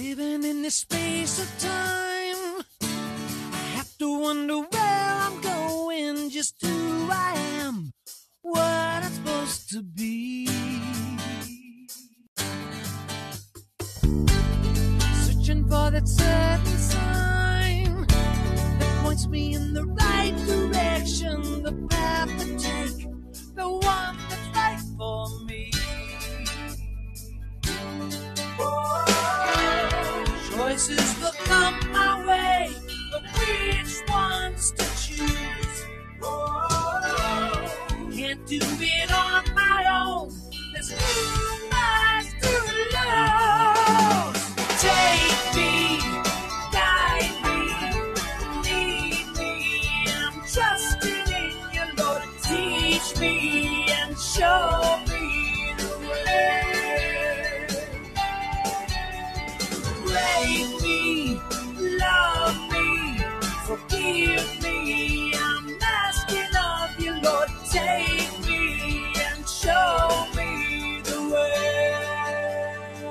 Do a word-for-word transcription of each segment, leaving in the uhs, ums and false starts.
Living in this space of time, I have to wonder where I'm going, just who I am, what I'm supposed to be. Searching for that certain sign that points me in the right direction, the path to take, the one that's right for me. Choices will come my way, but which ones to choose? Can't do it on my own, there's too much to lose. Take me, guide me, lead me, I'm trusting in you, Lord. Teach me and show me the way. Break me, love me, forgive me, I'm asking of you, Lord. Take me and show me the way.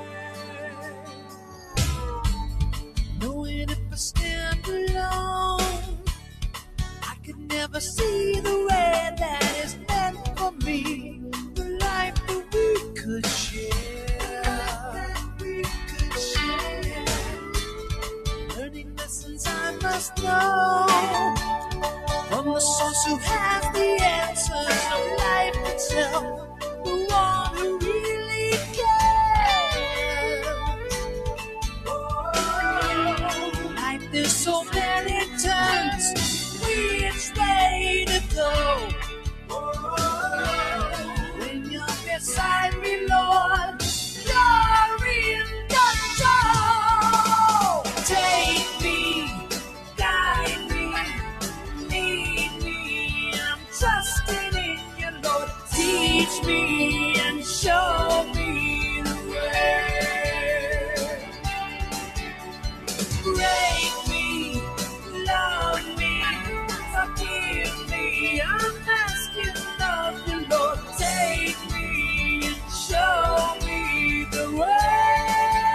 Knowing if I stand alone, I could never see the way that is meant for me, the life that we could share, that we could share. Learning lessons I must know from the source who has the answers of life itself, the one who really cares. Life, there's so many turns, which way to go? When you're beside me, Lord, you're in control. Take me, guide me, lead me, I'm trusting in you, Lord. Teach me and show me the way. Break me, love me, forgive me, I'm asking of you, Lord. Take me and show me the way.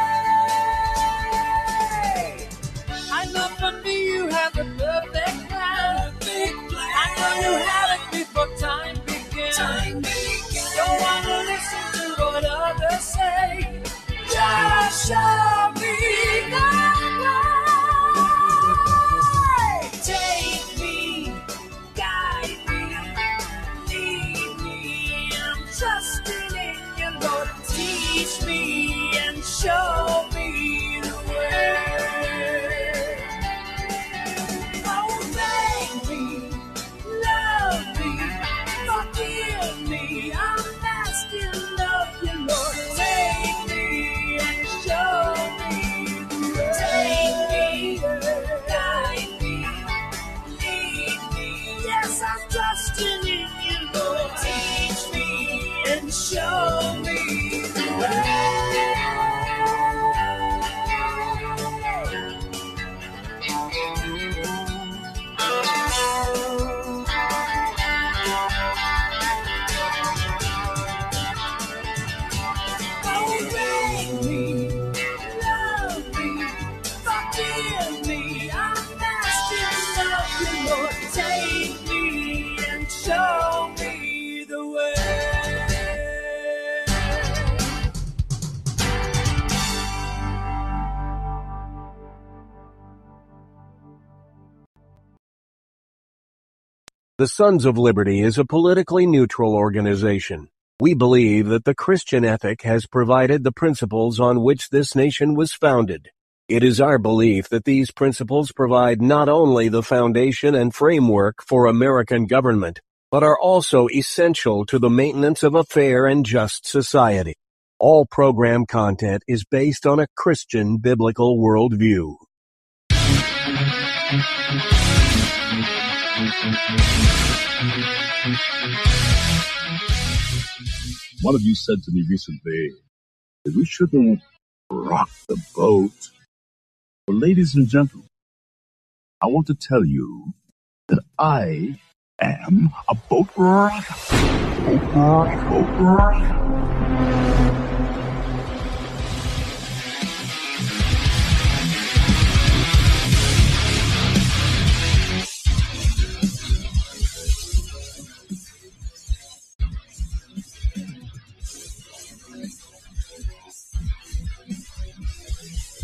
I know for me you have a perfect plan. I know you have it before time begins. Time begins. Don't want to listen to what others say. Just show me the way. Take me, guide me, lead me, I'm trusting in you, Lord. Teach me and show me the way. Oh, make me, love me, forgive me, I'm asking of you, Lord. Take me and show me the way. Take me, guide me, lead me, yes, I'm trusting in you, Lord. Teach me and show me the way. Oh, make me, love me, forgive me, I'm asking of you, Lord. Take me and show me the way. The Sons of Liberty is a politically neutral organization. We believe that the Christian ethic has provided the principles on which this nation was founded. It is our belief that these principles provide not only the foundation and framework for American government, but are also essential to the maintenance of a fair and just society. All program content is based on a Christian biblical worldview. One of you said to me recently that we shouldn't rock the boat. Well, ladies and gentlemen, I want to tell you that I am a boat rocker. Boat rocker. Boat rocker.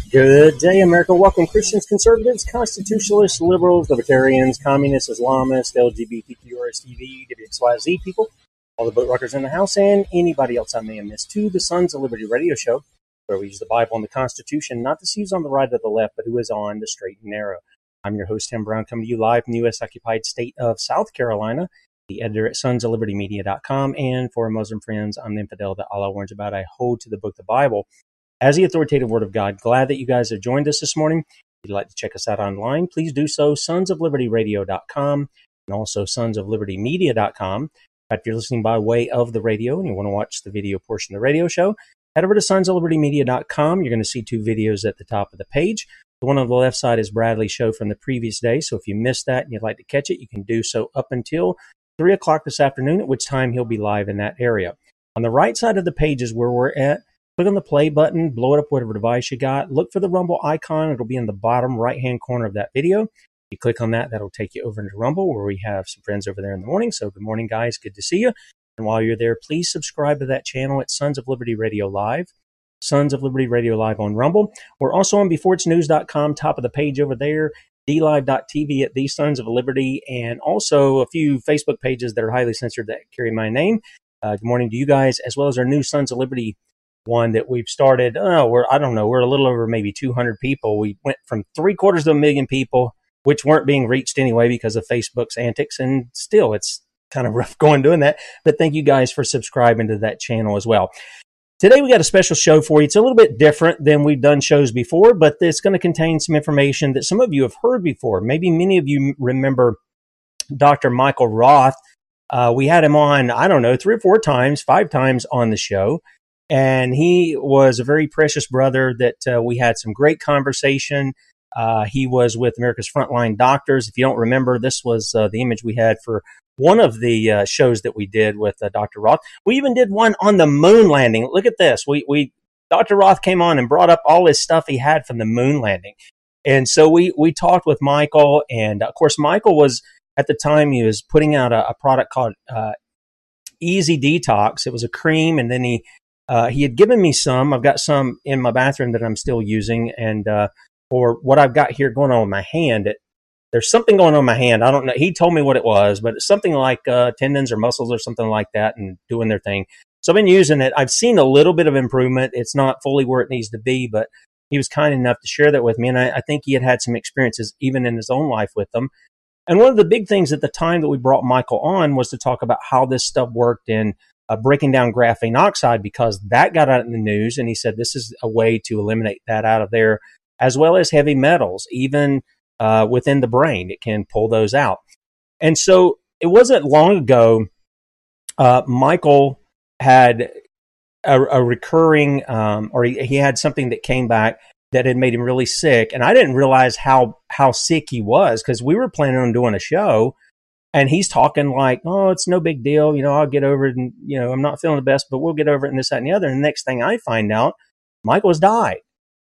Good day, America. Welcome, Christians, conservatives, constitutionalists, liberals, libertarians, communists, Islamists, L G B T Q, R S T V, W X Y Z people, all the boat rockers in the house, and anybody else I may have missed, to the Sons of Liberty radio show, where we use the Bible and the Constitution, not to see who's on the right or the left, but who is on the straight and narrow. I'm your host, Tim Brown, coming to you live from the U S occupied state of South Carolina, the editor at sons of liberty media dot com, and for Muslim friends, I'm the infidel that Allah warns about. I hold to the book, the Bible, as the authoritative word of God. Glad that you guys have joined us this morning. If you'd like to check us out online, please do so, sons of liberty radio dot com and also sons of liberty media dot com. In fact, if you're listening by way of the radio and you want to watch the video portion of the radio show, head over to sons of liberty media dot com. You're going to see two videos at the top of the page. The one on the left side is Bradley's show from the previous day, so if you missed that and you'd like to catch it, you can do so up until three o'clock this afternoon, at which time he'll be live in that area. On the right side of the page is where we're at. Click on the play button, blow it up whatever device you got. Look for the Rumble icon. It'll be in the bottom right-hand corner of that video. You click on that, that'll take you over into Rumble, where we have some friends over there in the morning. So good morning, guys. Good to see you. And while you're there, please subscribe to that channel at Sons of Liberty Radio Live. Sons of Liberty Radio Live on Rumble. We're also on before it's news dot com, top of the page over there, d live dot t v at The Sons of Liberty, and also a few Facebook pages that are highly censored that carry my name. Uh, good morning to you guys, as well as our new Sons of Liberty one that we've started. Oh, we're, I don't know, we're a little over maybe two hundred people. We went from three quarters of a million people, which weren't being reached anyway because of Facebook's antics, and still it's kind of rough going doing that. But thank you guys for subscribing to that channel as well. Today we got a special show for you. It's a little bit different than we've done shows before, but it's going to contain some information that some of you have heard before. Maybe many of you remember Doctor Michael Roth. Uh, we had him on, I don't know, three or four times, five times on the show. And he was a very precious brother that uh, we had some great conversation. Uh, he was with America's Frontline Doctors. If you don't remember, this was uh, the image we had for one of the uh, shows that we did with uh, Doctor Roth. We even did one on the moon landing. Look at this. We, we, Doctor Roth came on and brought up all his stuff he had from the moon landing. And so we, we talked with Michael. And of course, Michael was, at the time, he was putting out a, a product called uh, Easy Detox. It was a cream. And then he, uh, he had given me some. I've got some in my bathroom that I'm still using. And uh, for what I've got here going on with my hand, it, there's something going on in my hand. I don't know. He told me what it was, but it's something like uh, tendons or muscles or something like that and doing their thing. So I've been using it. I've seen a little bit of improvement. It's not fully where it needs to be, but he was kind enough to share that with me. And I, I think he had had some experiences even in his own life with them. And one of the big things at the time that we brought Michael on was to talk about how this stuff worked in uh, breaking down graphene oxide, because that got out in the news. And he said this is a way to eliminate that out of there, as well as heavy metals, even Uh, within the brain. It can pull those out. And so it wasn't long ago, uh, Michael had a, a recurring, um, or he, he had something that came back that had made him really sick. And I didn't realize how, how sick he was, because we were planning on doing a show and he's talking like, oh, it's no big deal. You know, I'll get over it. And, you know, I'm not feeling the best, but we'll get over it and this, that, and the other. And the next thing I find out, Michael's died.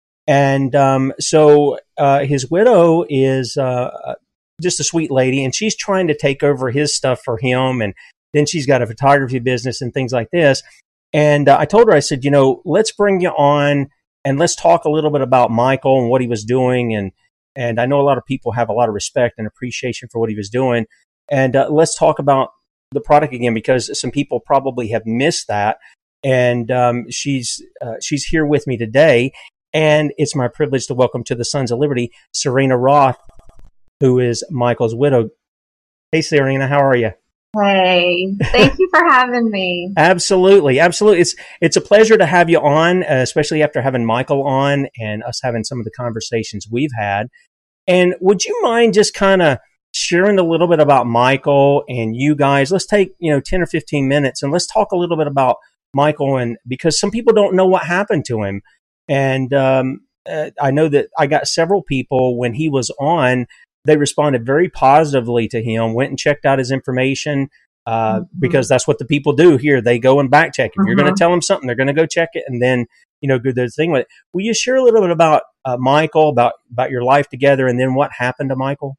And um, so uh, his widow is uh, just a sweet lady, and she's trying to take over his stuff for him. And then she's got a photography business and things like this. And uh, I told her, I said, you know, let's bring you on and let's talk a little bit about Michael and what he was doing. And and I know a lot of people have a lot of respect and appreciation for what he was doing. And uh, let's talk about the product again, because some people probably have missed that. And um, she's uh, she's here with me today. And it's my privilege to welcome to the Sons of Liberty, Serena Roth, who is Michael's widow. Hey, Serena, how are you? Hey, thank you for having me. Absolutely, absolutely. It's it's a pleasure to have you on, uh, especially after having Michael on and us having some of the conversations we've had. And would you mind just kind of sharing a little bit about Michael and you guys? Let's take, you know, ten or fifteen minutes and let's talk a little bit about Michael, and because some people don't know what happened to him. And um, uh, I know that I got several people when he was on, they responded very positively to him, went and checked out his information uh, mm-hmm. because that's what the people do here. They go and back check. If mm-hmm. you're going to tell them something, they're going to go check it and then, you know, do their thing with it. Will you share a little bit about uh, Michael, about, about your life together, and then what happened to Michael?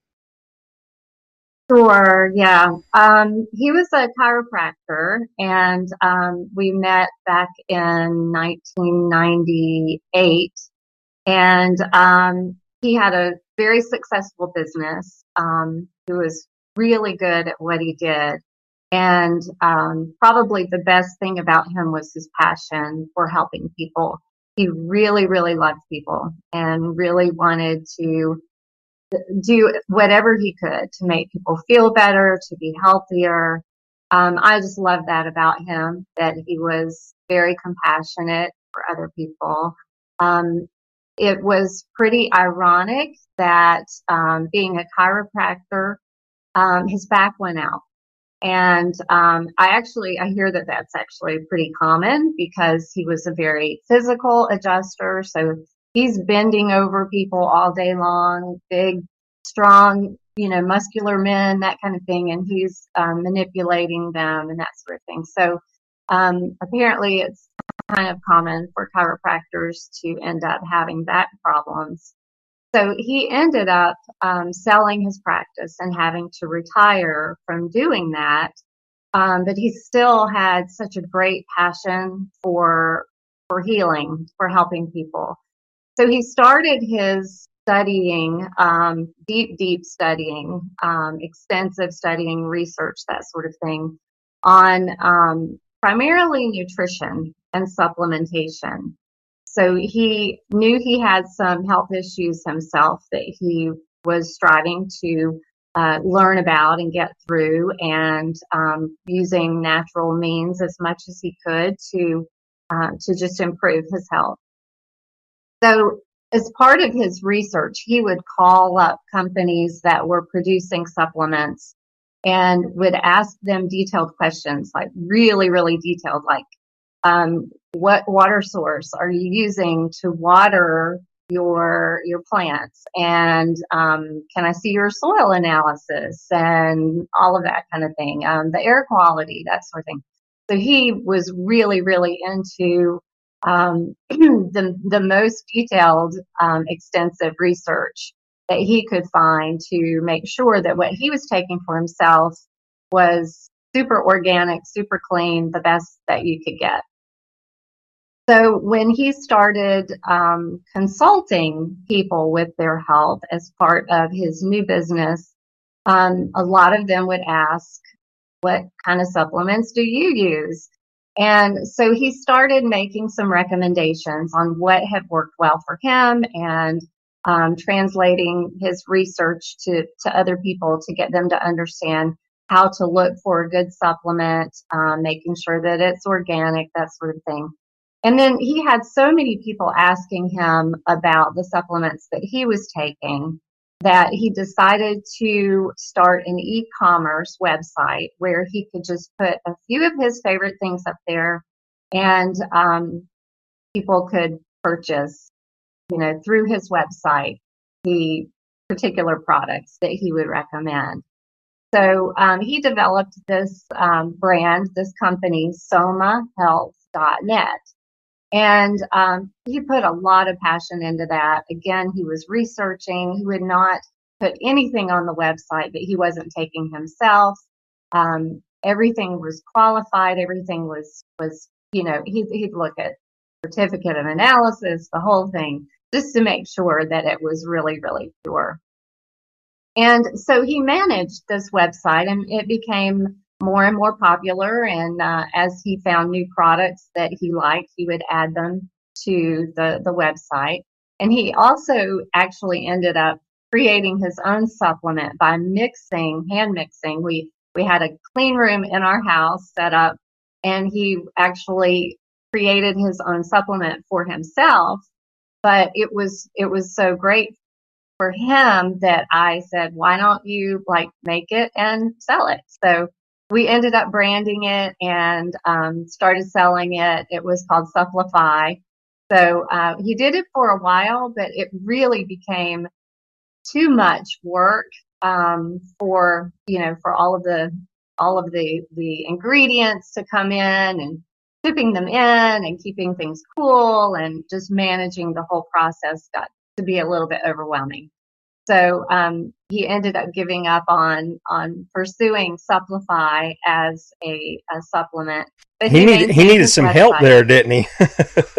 Sure, yeah. Um, he was a chiropractor, and um, we met back in nineteen ninety-eight. And um, he had a very successful business. Um, he was really good at what he did. And um, probably the best thing about him was his passion for helping people. He really, really loved people and really wanted to do whatever he could to make people feel better, to be healthier. Um, I just love that about him, that he was very compassionate for other people. Um, it was pretty ironic that um, being a chiropractor, um, his back went out. And um, I actually, I hear that that's actually pretty common because he was a very physical adjuster. So he's bending over people all day long, big, strong, you know, muscular men, that kind of thing. And he's um, manipulating them and that sort of thing. So um, apparently it's kind of common for chiropractors to end up having back problems. So he ended up um, selling his practice and having to retire from doing that. Um, but he still had such a great passion for for healing, for helping people. So he started his studying, um, deep, deep studying, um, extensive studying, research, that sort of thing, on um, primarily nutrition and supplementation. So he knew he had some health issues himself that he was striving to uh, learn about and get through, and um, using natural means as much as he could to uh, to just improve his health. So as part of his research, he would call up companies that were producing supplements and would ask them detailed questions, like really, really detailed, like, um, what water source are you using to water your your plants? And um, can I see your soil analysis and all of that kind of thing? Um, the air quality, that sort of thing. So he was really, really into um, the the most detailed, um, extensive research that he could find to make sure that what he was taking for himself was super organic, super clean, the best that you could get. So when he started um, consulting people with their health as part of his new business, um, a lot of them would ask, what kind of supplements do you use? And so he started making some recommendations on what had worked well for him, and um, translating his research to, to other people to get them to understand how to look for a good supplement, um, making sure that it's organic, that sort of thing. And then he had so many people asking him about the supplements that he was taking that he decided to start an e-commerce website where he could just put a few of his favorite things up there, and um, people could purchase, you know, through his website, the particular products that he would recommend. So um, he developed this um, brand, this company, soma health dot net. And um, he put a lot of passion into that. Again, he was researching. He would not put anything on the website that he wasn't taking himself. Um, everything was qualified. Everything was, was you know, he'd, he'd look at certificate of analysis, the whole thing, just to make sure that it was really, really pure. And so he managed this website, and it became more and more popular. And uh, as he found new products that he liked, he would add them to the, the website. And he also actually ended up creating his own supplement by mixing, hand mixing. We, we had a clean room in our house set up, and he actually created his own supplement for himself. But it was, it was so great for him that I said, why don't you like make it and sell it? So we ended up branding it and um, started selling it. It was called Supplify. So uh, he did it for a while, but it really became too much work um, for, you know, for all of the all of the the ingredients to come in, and shipping them in, and keeping things cool, and just managing the whole process got to be a little bit overwhelming. So um, he ended up giving up on on pursuing Supplify as a, a supplement. But he, he needed he needed some website. help there, didn't he?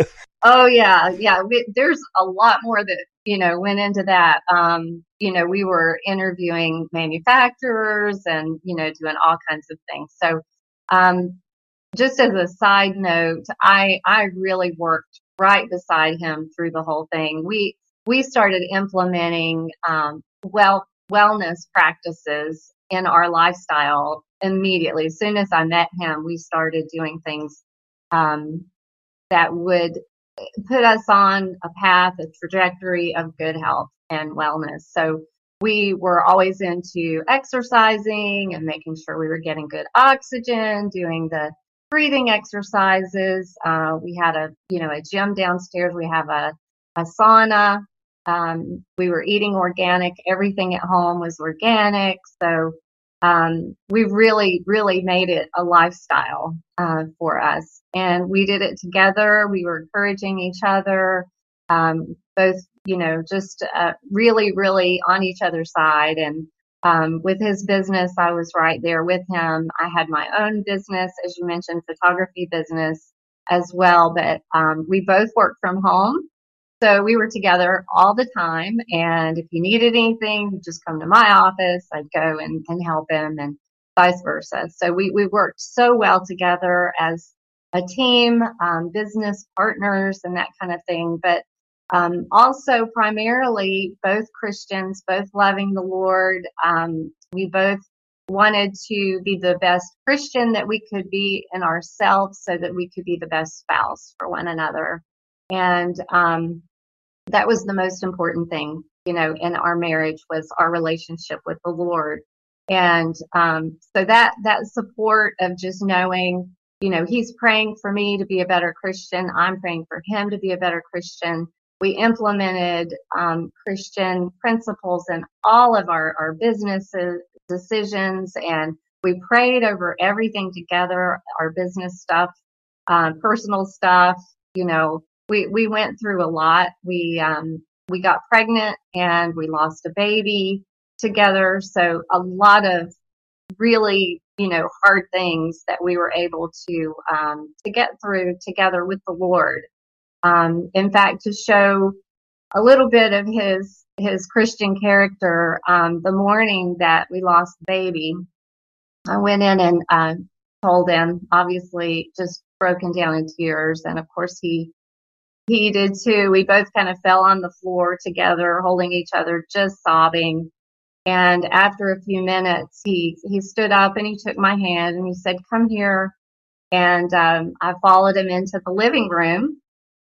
Oh yeah, yeah. We, there's a lot more that, you know, went into that. Um, you know, we were interviewing manufacturers and, you know, doing all kinds of things. So, um, just as a side note, I, I really worked right beside him through the whole thing. We, we started implementing, um, well, wellness practices in our lifestyle immediately. As soon as I met him, we started doing things, um, that would put us on a path, a trajectory of good health and wellness. So we were always into exercising and making sure we were getting good oxygen, doing the breathing exercises. Uh, we had a, you know, a gym downstairs. We have a, a sauna. Um, we were eating organic. Everything at home was organic. So um, we really, really made it a lifestyle uh, for us. And we did it together. We were encouraging each other, um, both, you know, just uh, really, really on each other's side. And um, with his business, I was right there with him. I had my own business, as you mentioned, photography business as well. But um, we both worked from home. So we were together all the time. And if he needed anything, he'd just come to my office. I'd go and, and help him and vice versa. So we, we worked so well together as a team, um, business partners and that kind of thing. But um, also primarily both Christians, both loving the Lord. Um, we both wanted to be the best Christian that we could be in ourselves so that we could be the best spouse for one another. And um, that was the most important thing, you know, in our marriage was our relationship with the Lord. And um, so that that support of just knowing, you know, he's praying for me to be a better Christian. I'm praying for him to be a better Christian. We implemented um, Christian principles in all of our, our businesses, decisions, and we prayed over everything together, our business stuff, um, personal stuff, you know. We we went through a lot. We um we got pregnant and we lost a baby together. So a lot of really, you know, hard things that we were able to um to get through together with the Lord. Um, in fact, to show a little bit of his his Christian character, um, the morning that we lost the baby, I went in and uh, told him, obviously just broken down in tears, and of course he. He did too. We both kind of fell on the floor together, holding each other, just sobbing. And after a few minutes, he, he stood up and he took my hand and he said, "Come here." And um, I followed him into the living room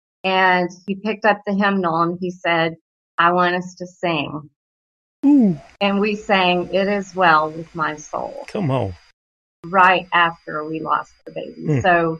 and he picked up the hymnal and he said, "I want us to sing." Ooh. And we sang "It Is Well With My Soul." Come on. Right after we lost the baby. Mm. So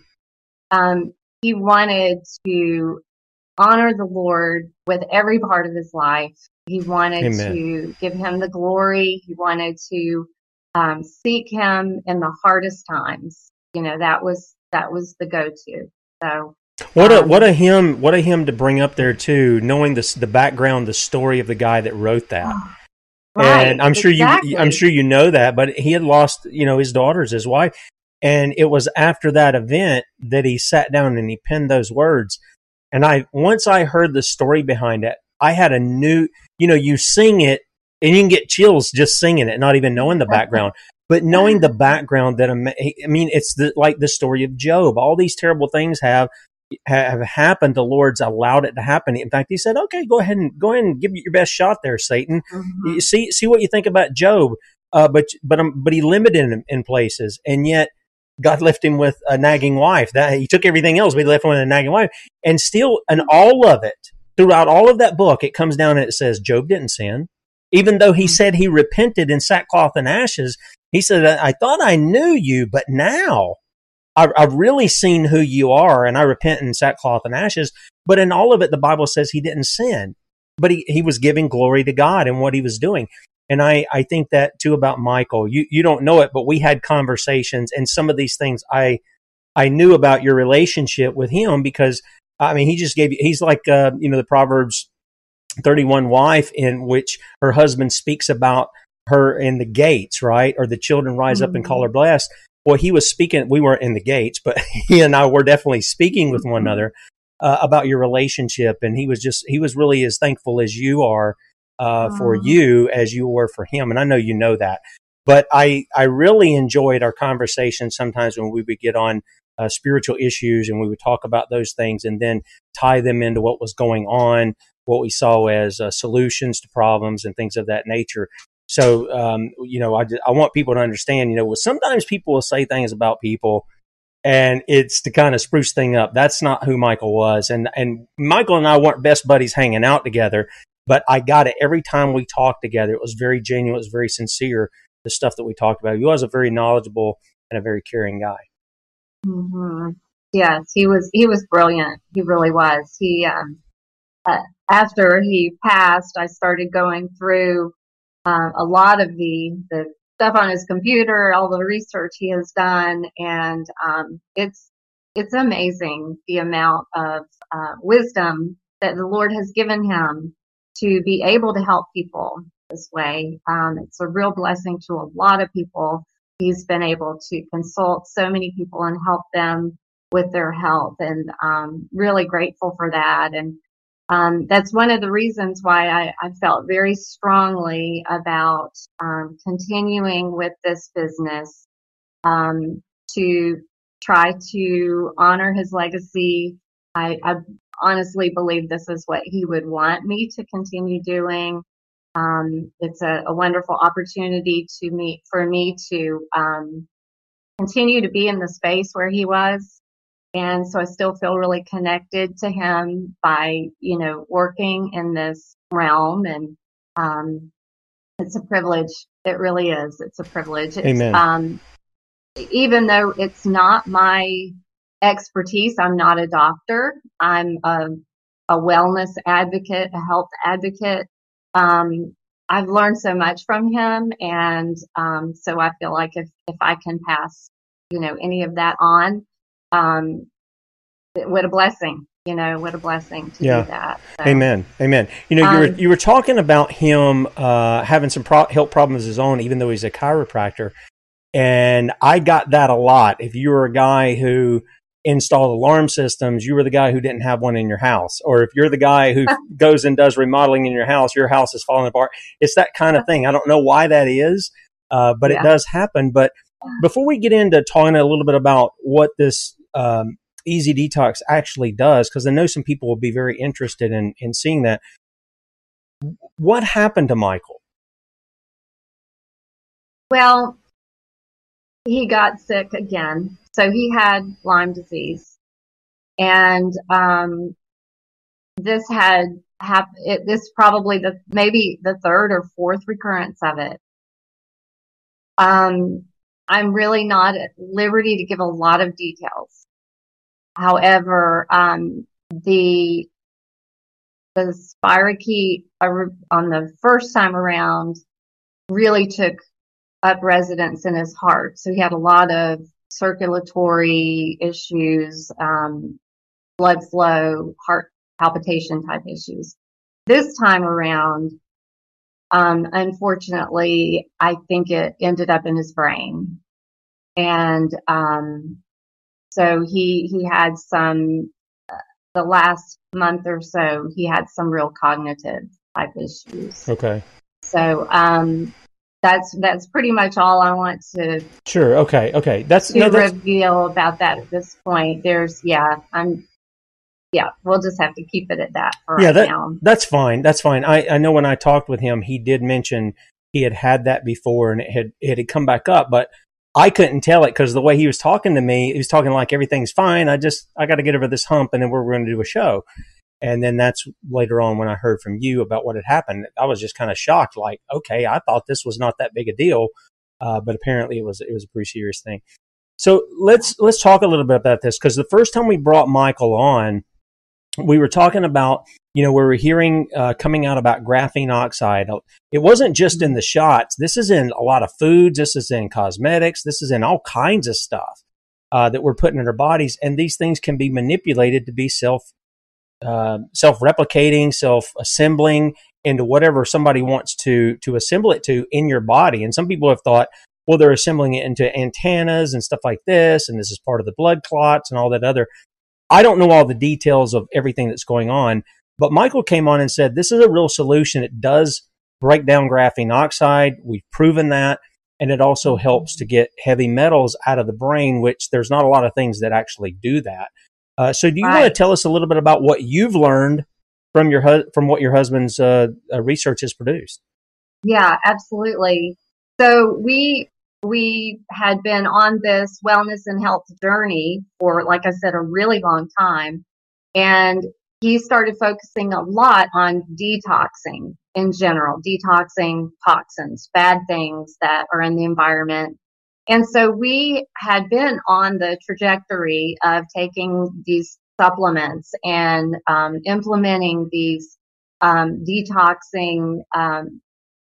um, he wanted to honor the Lord with every part of his life. He wanted Amen. to give him the glory. He wanted to um, seek him in the hardest times. You know, that was that was the go-to. So what a um, what a hymn what a hymn to bring up there too, knowing the the background, the story of the guy that wrote that. Right, and I'm sure exactly. you I'm sure you know that, but he had lost, you know, his daughters, his wife, and it was after that event that he sat down and he penned those words. And I, once I heard the story behind it, I had a new, you know, you sing it and you can get chills just singing it, not even knowing the background, but knowing the background that, I mean, it's the, like the story of Job. All these terrible things have, have happened. The Lord's allowed it to happen. In fact, he said, "Okay, go ahead and go ahead and give it your best shot there, Satan. Mm-hmm. You see, see what you think about Job." Uh, but, but, um, but he limited him in places, and yet God left him with a nagging wife. That he took everything else, but he left him with a nagging wife. And still, in all of it, throughout all of that book, it comes down and it says Job didn't sin. Even though he said he repented in sackcloth and ashes, he said, "I thought I knew you, but now I've, I've really seen who you are, and I repent in sackcloth and ashes." But in all of it, the Bible says he didn't sin, but he, he was giving glory to God in what he was doing. And I, I think that too about Michael. You you don't know it, but we had conversations, and some of these things I I knew about your relationship with him because, I mean, he just gave you, he's like, uh, you know, the Proverbs thirty-one wife in which her husband speaks about her in the gates, right? Or the children rise mm-hmm. up and call her blessed. Well, he was speaking, we weren't in the gates, but he and I were definitely speaking with one another. uh, about your relationship. And he was just, he was really as thankful as you are uh, for Aw. you as you were for him. And I know you know that. But I, I really enjoyed our conversation sometimes when we would get on uh, spiritual issues and we would talk about those things and then tie them into what was going on, what we saw as uh, solutions to problems and things of that nature. So, um, you know, I, I want people to understand, you know, sometimes people will say things about people and it's to kind of spruce thing up. That's not who Michael was. And, and Michael and I weren't best buddies hanging out together, but I got it every time we talked together. It was very genuine. It was very sincere, the stuff that we talked about. He was a very knowledgeable and a very caring guy. hmm Yes, he was. He was brilliant. He really was. He um, uh, after he passed, I started going through uh, a lot of the the stuff on his computer, all the research he has done, and um, it's it's amazing the amount of uh, wisdom that the Lord has given him to be able to help people this way. Um, it's a real blessing to a lot of people. He's been able to consult so many people and help them with their health, and um, really grateful for that. And um, that's one of the reasons why I, I felt very strongly about um, continuing with this business, um, to try to honor his legacy. I, I honestly believe this is what he would want me to continue doing. Um, it's a, a wonderful opportunity to meet for me to um, continue to be in the space where he was. And so I still feel really connected to him by, you know, working in this realm. And um, it's a privilege. It really is. It's a privilege. It's, Amen. Um, even though it's not my expertise, I'm not a doctor. I'm a, a wellness advocate, a health advocate. Um, I've learned so much from him. And um, so I feel like if, if I can pass, you know, any of that on, um, what a blessing, you know, what a blessing to Yeah. do that. So, Amen. Amen. You know, you were, Um, you were talking about him uh, having some pro- health problems of his own, even though he's a chiropractor. And I got that a lot. If you were a guy who installed alarm systems, you were the guy who didn't have one in your house. Or if you're the guy who goes and does remodeling in your house, your house is falling apart. It's that kind of thing. I don't know why that is, uh, but Yeah. it does happen. But before we get into talking a little bit about what this um, Easy Detox actually does, because I know some people will be very interested in, in seeing that, what happened to Michael? well, he got sick again. So he had Lyme disease. And um, this had happened, it, this probably the maybe the third or fourth recurrence of it. Um, I'm really not at liberty to give a lot of details. However, um, the the spirochete uh, on the first time around really took up residence in his heart. So he had a lot of circulatory issues, um, blood flow, heart palpitation type issues. This time around, um, unfortunately, I think it ended up in his brain. And um, so he he had some, the last month or so, he had some real cognitive type issues. Okay. So um, that's that's pretty much all I want to Sure. Okay. Okay. That's, to no, that's reveal about that at this point. There's yeah, I'm yeah, we'll just have to keep it at that for yeah, right that, now. that's fine. That's fine. I, I know when I talked with him, he did mention he had had that before and it had, it had come back up, but I couldn't tell it because the way he was talking to me, he was talking like everything's fine. I just, I got to get over this hump and then we're going to do a show. And then that's later on when I heard from you about what had happened. I was just kind of shocked. Like, okay, I thought this was not that big a deal. Uh, but apparently it was, it was a pretty serious thing. So let's, let's talk a little bit about this. Cause the first time we brought Michael on, we were talking about, you know, we were hearing uh, coming out about graphene oxide. It wasn't just in the shots. This is in a lot of foods. This is in cosmetics. This is in all kinds of stuff uh, that we're putting in our bodies. And these things can be manipulated to be self, uh, self-replicating, self-assembling into whatever somebody wants to, to assemble it to in your body. And some people have thought, well, they're assembling it into antennas and stuff like this. And this is part of the blood clots and all that other. I don't know all the details of everything that's going on, but Michael came on and said, this is a real solution. It does break down graphene oxide. We've proven that. And it also helps to get heavy metals out of the brain, which there's not a lot of things that actually do that. Uh, so do you Right. want to tell us a little bit about what you've learned from your hu- from what your husband's uh, uh, research has produced? Yeah, absolutely. So we we had been on this wellness and health journey for, like I said, a really long time. And he started focusing a lot on detoxing in general, detoxing toxins, bad things that are in the environment. And so we had been on the trajectory of taking these supplements and um, implementing these um, detoxing um,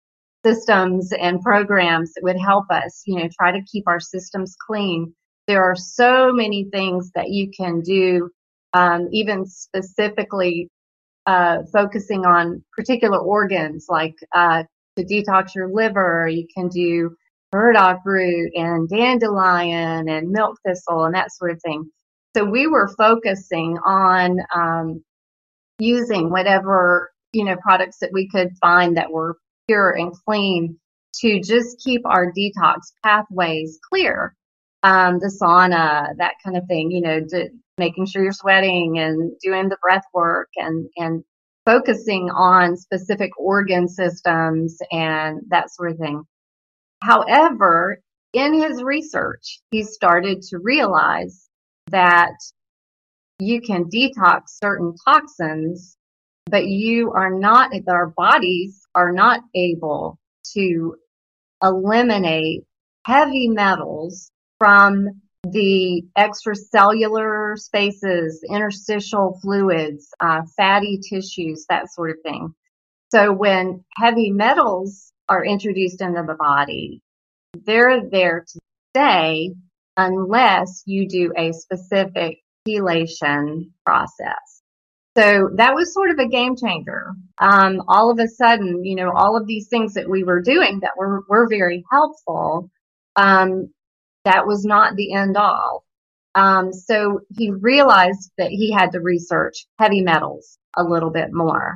systems and programs that would help us, you know, try to keep our systems clean. There are so many things that you can do, um, even specifically uh, focusing on particular organs, like uh, to detox your liver. You can do burdock root and dandelion and milk thistle and that sort of thing. So we were focusing on um, using whatever, you know, products that we could find that were pure and clean to just keep our detox pathways clear. Um, the sauna, that kind of thing, you know, to, making sure you're sweating and doing the breath work and, and focusing on specific organ systems and that sort of thing. However, in his research, he started to realize that you can detox certain toxins, but you are not, our bodies are not able to eliminate heavy metals from the extracellular spaces, interstitial fluids, uh, fatty tissues, that sort of thing. So when heavy metals are introduced into the body, they're there to stay unless you do a specific chelation process. So that was sort of a game changer. Um, all of a sudden, you know, all of these things that we were doing that were, were very helpful, um, that was not the end all. Um, so he realized that he had to research heavy metals a little bit more.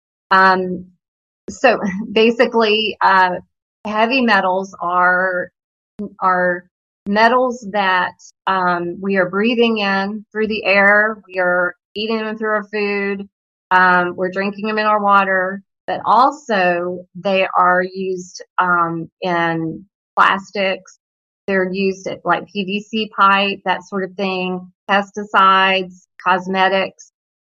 Um, so basically, uh, heavy metals are, are metals that um, we are breathing in through the air, we are eating them through our food, um, we're drinking them in our water, but also they are used um, in plastics. They're used at like P V C pipe, that sort of thing, pesticides, cosmetics,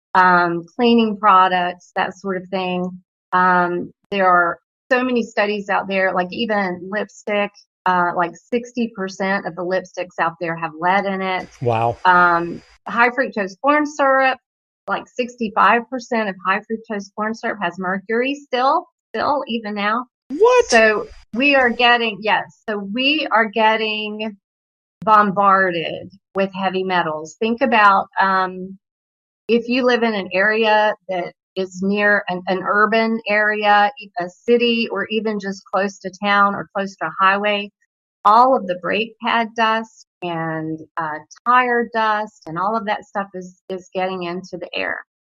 um, cleaning products, that sort of thing. Um, there are so many studies out there, like even lipstick. Uh, like sixty percent of the lipsticks out there have lead in it. Wow. Um, high fructose corn syrup, like sixty-five percent of high fructose corn syrup has mercury still, still even now. What? So we are getting, yes, so we are getting bombarded with heavy metals. Think about um, if you live in an area that is near an, an urban area, a city, or even just close to town or close to a highway, all of the brake pad dust and uh, tire dust and all of that stuff is, is getting into the air.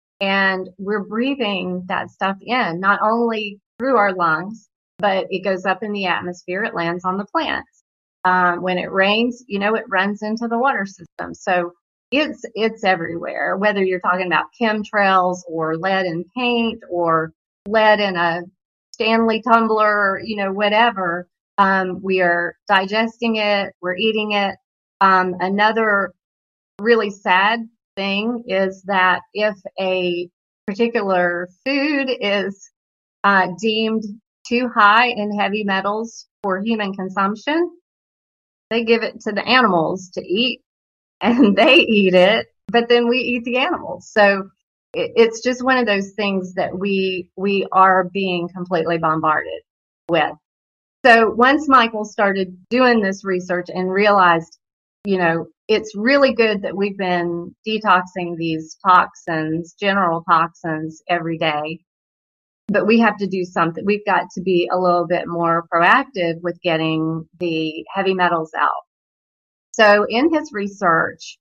And we're breathing that stuff in, not only through our lungs, but it goes up in the atmosphere. It lands on the plants. Um, when it rains, you know, it runs into the water system. So it's, it's everywhere, whether you're talking about chemtrails or lead in paint or lead in a Stanley tumbler, you know, whatever. Um, we are digesting it. We're eating it. Um, another really sad thing is that if a particular food is uh, deemed too high in heavy metals for human consumption, they give it to the animals to eat and they eat it, but then we eat the animals. So it, it's just one of those things that we, we are being completely bombarded with. So once Michael started doing this research and realized, you know, it's really good that we've been detoxing these toxins, general toxins every day, but we have to do something. We've got to be a little bit more proactive with getting the heavy metals out. So in his research,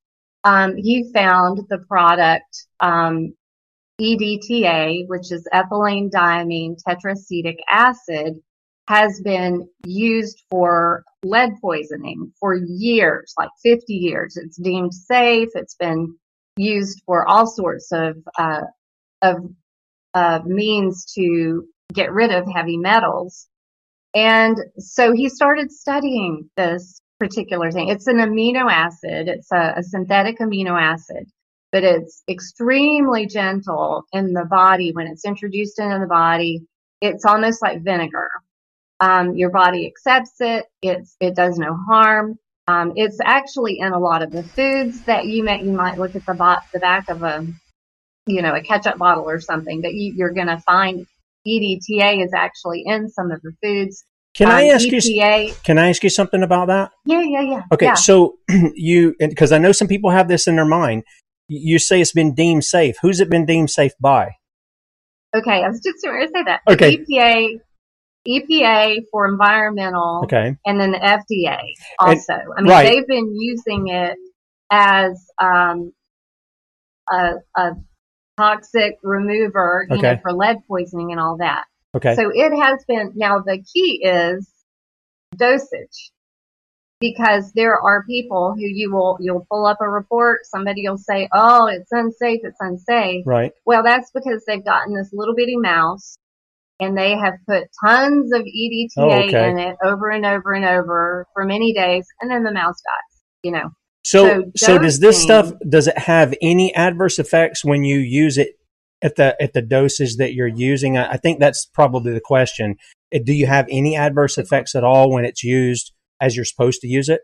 um, he found the product um, E D T A, which is ethylene diamine tetracetic acid, has been used for lead poisoning for years, like fifty years. It's deemed safe. It's been used for all sorts of uh, of uh, means to get rid of heavy metals. And so he started studying this particular thing. It's an amino acid. It's a, a synthetic amino acid, but it's extremely gentle in the body. When it's introduced into the body, it's almost like vinegar. Um, your body accepts it. It's, it does no harm. Um, it's actually in a lot of the foods that you might, you might look at the, bo- the back of a, you know, a ketchup bottle or something that you, you're going to find E D T A is actually in some of the foods. Can I um, ask E T A, you? Can I ask you something about that? Yeah, yeah, yeah. Okay, yeah. so you, because I know some people have this in their mind. You say it's been deemed safe. Who's it been deemed safe by? Okay, I was just going to say that. Okay. E P A, E P A for environmental, Okay, and then the F D A also. And, I mean, right. they've been using it as um, a, a toxic remover, you Okay. know, for lead poisoning and all that. Okay. So it has been, now the key is dosage, because there are people who you will, you'll pull up a report, somebody will say, oh, it's unsafe, it's unsafe. Right. Well, that's because they've gotten this little bitty mouse and they have put tons of E D T A Oh, okay. in it over and over and over for many days, and then the mouse dies, you know. So, So so does this dosing- stuff, does it have any adverse effects when you use it at the, at the doses that you're using? I, I think that's probably the question. Uh, Do you have any adverse effects at all when it's used as you're supposed to use it?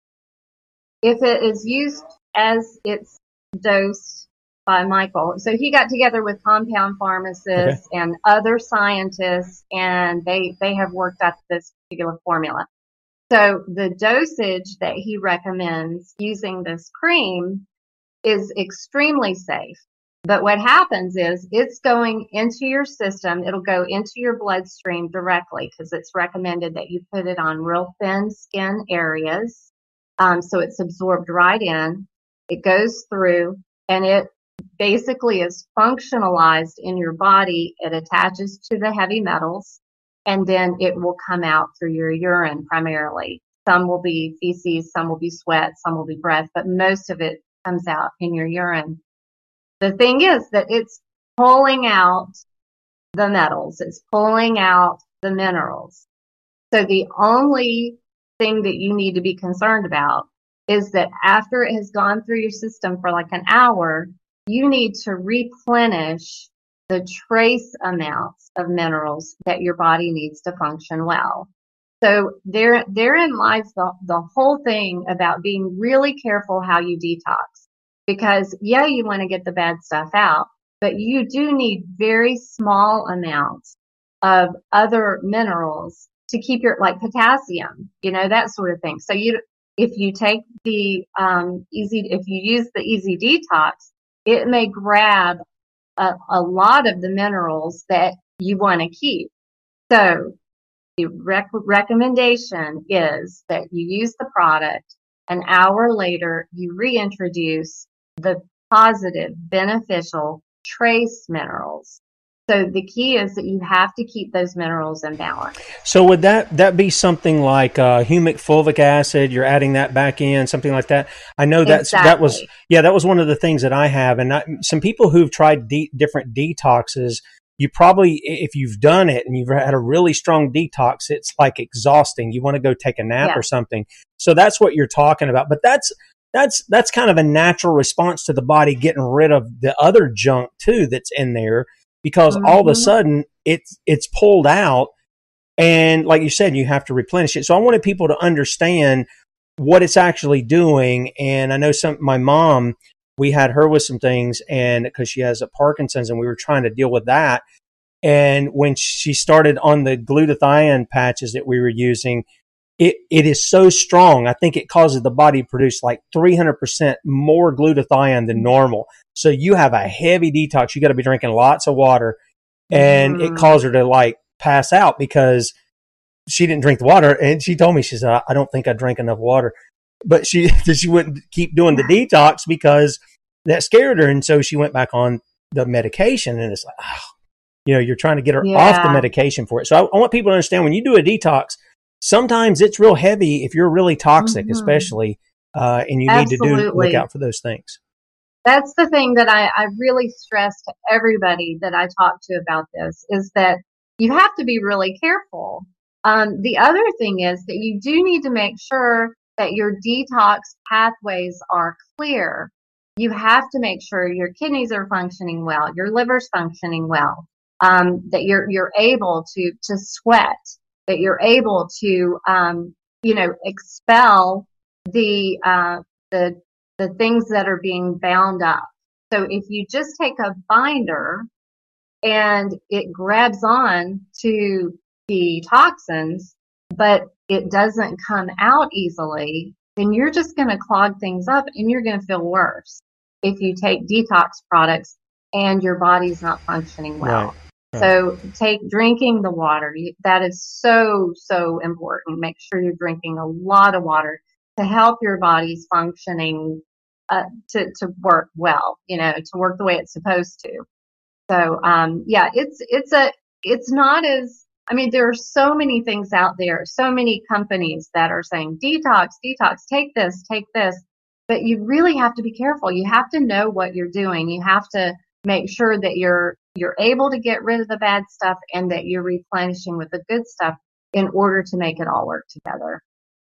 If it is used as it's dosed by Michael, so he got together with compound pharmacists and other scientists, and they, they have worked out this particular formula. So the dosage that he recommends using this cream is extremely safe. But what happens is it's going into your system. It'll go into your bloodstream directly, because it's recommended that you put it on real thin skin areas. Um, so it's absorbed right in. It goes through, and it basically is functionalized in your body. It attaches to the heavy metals, and then it will come out through your urine primarily. Some will be feces, some will be sweat, some will be breath, but most of it comes out in your urine. The thing is that it's pulling out the metals. It's pulling out the minerals. So the only thing that you need to be concerned about is that after it has gone through your system for like an hour, you need to replenish the trace amounts of minerals that your body needs to function well. So there, therein lies the, the whole thing about being really careful how you detox. Because, yeah, you want to get the bad stuff out, but you do need very small amounts of other minerals to keep your, like potassium, you know, that sort of thing. So you, if you take the, um, easy, if you use the easy detox, it may grab a, a lot of the minerals that you want to keep. So the rec- recommendation is that you use the product. An hour later, you reintroduce the positive, beneficial trace minerals. So the key is that you have to keep those minerals in balance. So would that, that be something like uh, humic fulvic acid? You're adding that back in, something like that. I know that's Exactly. that was yeah that was one of the things that I have, and I, some people who've tried de- different detoxes. You probably, if you've done it and you've had a really strong detox, it's like exhausting. You want to go take a nap Yeah. or something. So that's what you're talking about. But that's that's that's kind of a natural response to the body getting rid of the other junk too that's in there. Because all of a Mhm. sudden it's it's pulled out, and like you said, you have to replenish it. So I wanted people to understand what it's actually doing. And I know some my mom, we had her with some things, and because she has a Parkinson's, and we were trying to deal with that. And when she started on the glutathione patches that we were using, it it is so strong. I think it causes the body to produce like three hundred percent more glutathione than normal. So you have a heavy detox. You got to be drinking lots of water, and Mhm. it caused her to like pass out because she didn't drink the water. And she told me, she said, I don't think I drank enough water. but she she wouldn't keep doing the detox because that scared her, and so she went back on the medication. And it's like, oh, you know, you're trying to get her Yeah. off the medication for it. So I, I want people to understand when you do a detox, sometimes it's real heavy if you're really toxic, Mhm. especially, uh, and you need to do look Absolutely. out for those things. That's the thing that I, I really stress to everybody that I talk to about this is that you have to be really careful. Um, the other thing is that you do need to make sure that your detox pathways are clear. You have to make sure your kidneys are functioning well, your liver's functioning well, um, that you're you're able to to sweat, that you're able to um, you know expel the uh, the the things that are being bound up. So if you just take a binder and it grabs on to the toxins, but it doesn't come out easily, then you're just going to clog things up and you're going to feel worse if you take detox products and your body's not functioning well. Right. Right. So take drinking the water. You, that is so, so important. Make sure you're drinking a lot of water to help your body's functioning uh, to, to work well, you know, to work the way it's supposed to. So, um, yeah, it's, it's a, it's not as, I mean, there are so many things out there, so many companies that are saying detox, detox, take this, take this, but you really have to be careful. You have to know what you're doing. You have to make sure that you're, you're able to get rid of the bad stuff and that you're replenishing with the good stuff in order to make it all work together.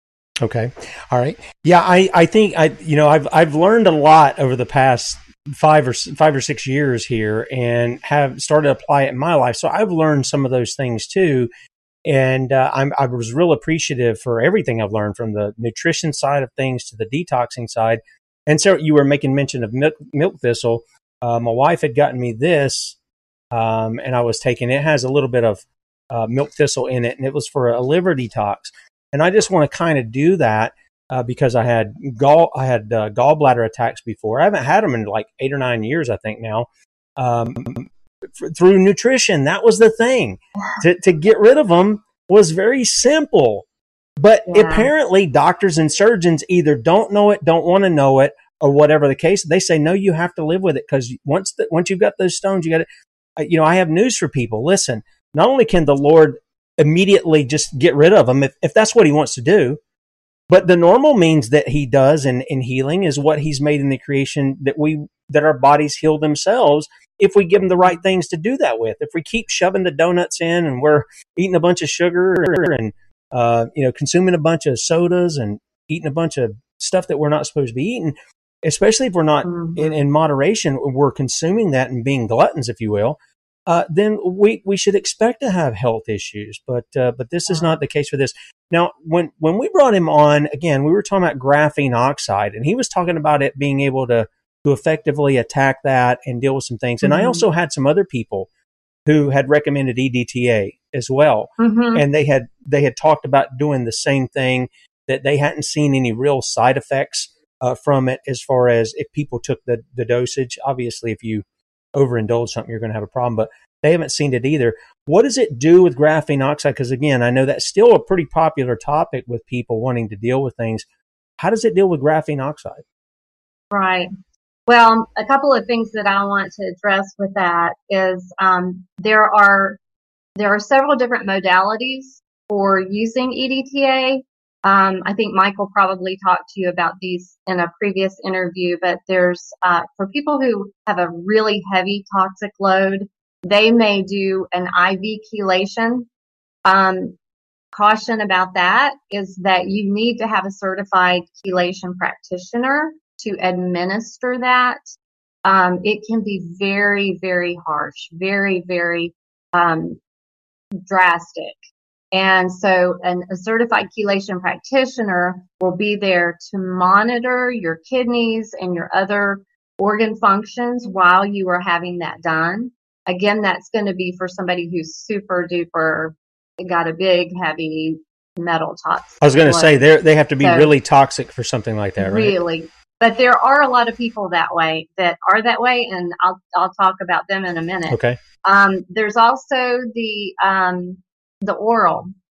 Okay. All right. Yeah. I, I think I, you know, I've, I've learned a lot over the past five or five or six years here and have started to apply it in my life. So I've learned some of those things too. And, uh, I'm, I was real appreciative for everything I've learned from the nutrition side of things to the detoxing side. And so you were making mention of milk, milk thistle. Uh, my wife had gotten me this, um, and I was taking, it has a little bit of, uh, milk thistle in it, and it was for a liver detox. And I just want to kind of do that uh, because I had gall, I had uh, gallbladder attacks before. I haven't had them in like eight or nine years, I think now. Um, f- through nutrition, that was the thing. To to get rid of them was very simple. But Yeah. apparently, doctors and surgeons either don't know it, don't want to know it, or whatever the case. They say no, you have to live with it because once the, once you've got those stones, you got to. You know, I have news for people. Listen, not only can the Lord immediately just get rid of them if, if that's what he wants to do. But the normal means that he does in, in healing is what he's made in the creation that we, that our bodies heal themselves if we give them the right things to do that with. If we keep shoving the donuts in and we're eating a bunch of sugar and, uh, you know, consuming a bunch of sodas and eating a bunch of stuff that we're not supposed to be eating, especially if we're not Mhm. in, in moderation, we're consuming that and being gluttons, if you will. Uh, then we, we should expect to have health issues, but uh, but this is not the case for this. Now, when when we brought him on, again, we were talking about graphene oxide, and he was talking about it being able to to effectively attack that and deal with some things. And I Mhm. also had some other people who had recommended E D T A as well, Mhm. and they had they had talked about doing the same thing, that they hadn't seen any real side effects uh, from it as far as if people took the the dosage. Obviously, if you overindulge something, you're going to have a problem, but they haven't seen it either. What does it do with graphene oxide? Because again, I know that's still a pretty popular topic with people wanting to deal with things. How does it deal with graphene oxide? Right. Well, a couple of things that I want to address with that is um, there are there are several different modalities for using E D T A. Um, I think Michael probably talked to you about these in a previous interview, but there's uh, for people who have a really heavy toxic load, they may do an I V chelation. Um, caution about that is that you need to have a certified chelation practitioner to administer that. Um, it can be very, very harsh, very, very um, drastic. And so an, a certified chelation practitioner will be there to monitor your kidneys and your other organ functions while you are having that done. Again, that's going to be for somebody who's super duper, got a big, heavy metal toxic I was going to load. say they they have to be So- really toxic for something like that, right? Really. But there are a lot of people that way, that are that way, and I'll I'll talk about them in a minute. Okay. Um, there's also the um, the oral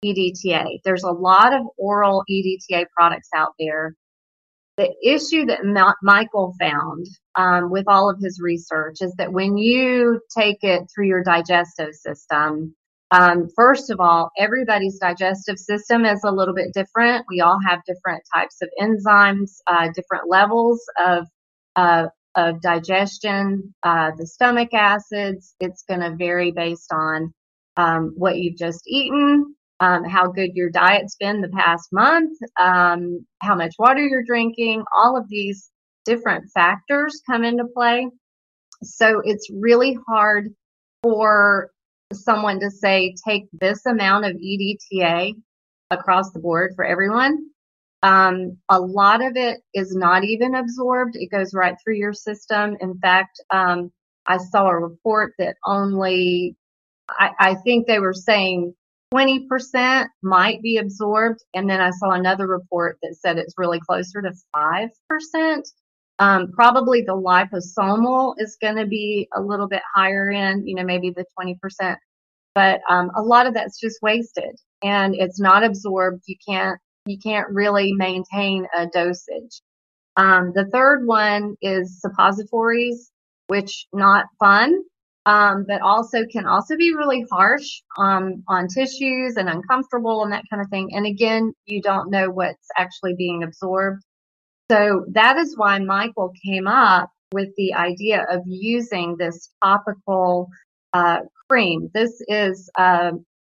E D T A. There's a lot of oral E D T A products out there. The issue that Ma- Michael found um, with all of his research is that when you take it through your digestive system, um, first of all, everybody's digestive system is a little bit different. We all have different types of enzymes, uh, different levels of uh, of digestion. Uh, the stomach acids, it's going to vary based on um, what you've just eaten, um, how good your diet's been the past month, um, how much water you're drinking. All of these different factors come into play. So it's really hard for someone to say, take this amount of E D T A across the board for everyone. Um, a lot of it is not even absorbed. It goes right through your system. In fact, um, I saw a report that only, I, I think they were saying twenty percent might be absorbed. And then I saw another report that said it's really closer to five percent. Um, probably the liposomal is going to be a little bit higher in, you know, maybe the twenty percent. But um, a lot of that's just wasted and it's not absorbed. You can't, you can't really maintain a dosage. Um, the third one is suppositories, which not fun, um, but also can also be really harsh um, on tissues and uncomfortable and that kind of thing. And again, you don't know what's actually being absorbed. So that is why Michael came up with the idea of using this topical uh, cream. This is uh,